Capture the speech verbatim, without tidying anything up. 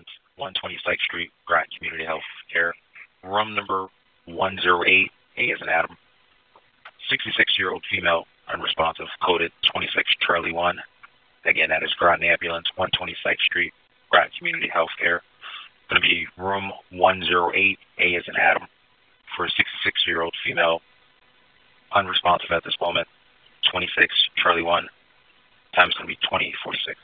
Ambulance, one twenty Sykes Street, Groton Community Health Care. Room number one oh eight, A as in Adam. sixty-six-year-old female, unresponsive, coded twenty-six Charlie one. Again, that is Groton Ambulance, one twenty Sykes Street, Groton Community Health Care. Going to be room one oh eight, A as in Adam, for a sixty-six-year-old female, unresponsive at this moment, twenty-six Charlie one. Time is going to be twenty forty-six.